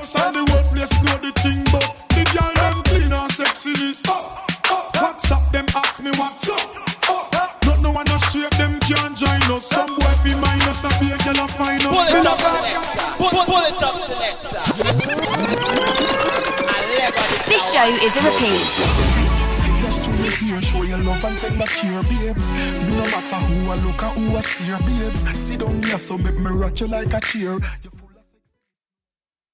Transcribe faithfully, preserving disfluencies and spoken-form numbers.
outside the workplace know the thing, but the girl them clean and sexiness. What's up? Them ask me what's up. Not no one no straight, them can't join us. Some boy fi minus a be a girl a find us. Pull it up, selector. Pull, pull it up, selector. This show is a repeat. Fingers to your ear, show your love and tender care, babes. No matter who I look at, who I steer, babes. Sit down here, so make me rock you like a chair.